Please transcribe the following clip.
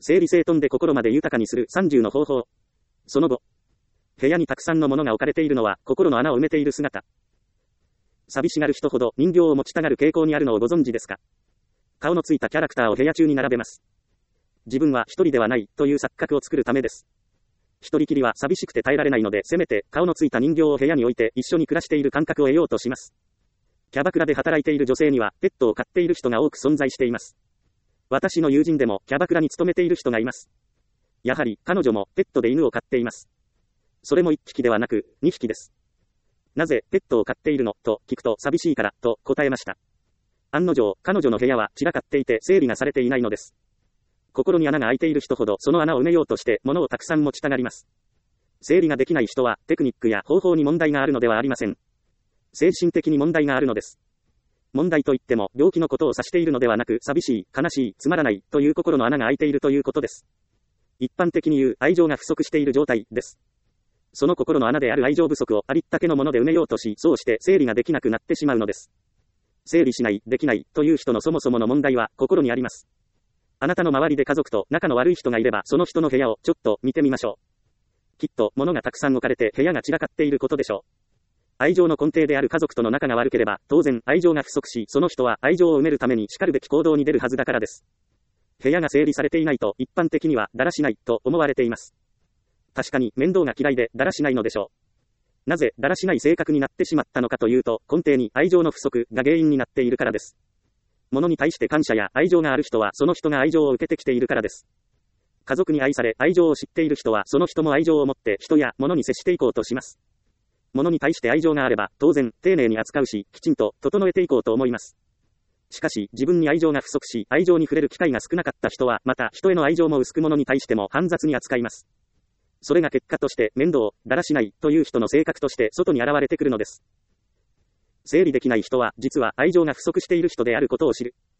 整理整頓で心まで豊かにする30の方法。その後。部屋にたくさんのものが置かれているのは心の穴を埋めている姿。寂しがる人ほど人形を持ちたがる傾向にあるのをご存知ですか？顔のついたキャラクターを部屋中に並べます。自分は一人ではないという錯覚を作るためです。一人きりは寂しくて耐えられないので、せめて顔のついた人形を部屋に置いて一緒に暮らしている感覚を得ようとします。キャバクラで働いている女性にはペットを飼っている人が多く存在しています。私の友人でもキャバクラに勤めている人がいます。やはり彼女もペットで犬を飼っています。それも1匹ではなく2匹です。なぜペットを飼っているのと聞くと、寂しいからと答えました。案の定、彼女の部屋は散らかっていて整理がされていないのです。心に穴が開いている人ほどその穴を埋めようとして物をたくさん持ちたがります。整理ができない人はテクニックや方法に問題があるのではありません。精神的に問題があるのです。問題といっても病気のことを指しているのではなく、寂しい、悲しい、つまらないという心の穴が開いているということです。一般的に言う愛情が不足している状態です。その心の穴である愛情不足をありったけのもので埋めようとし、そうして整理ができなくなってしまうのです。整理しない、できないという人のそもそもの問題は心にあります。あなたの周りで家族と仲の悪い人がいれば、その人の部屋をちょっと見てみましょう。きっと物がたくさん置かれて部屋が散らかっていることでしょう。愛情の根底である家族との仲が悪ければ、当然愛情が不足し、その人は愛情を埋めるために叱るべき行動に出るはずだからです。部屋が整理されていないと一般的にはだらしないと思われています。確かに面倒が嫌いでだらしないのでしょう。なぜだらしない性格になってしまったのかというと、根底に愛情の不足が原因になっているからです。物に対して感謝や愛情がある人はその人が愛情を受けてきているからです。家族に愛され愛情を知っている人はその人も愛情を持って人や物に接していこうとします。物に対して愛情があれば当然丁寧に扱うし、きちんと整えていこうと思います。しかし自分に愛情が不足し、愛情に触れる機会が少なかった人はまた人への愛情も薄く物に対しても煩雑に扱います。それが結果として面倒、だらしないという人の性格として外に現れてくるのです。整理できない人は実は愛情が不足している人であることを知る。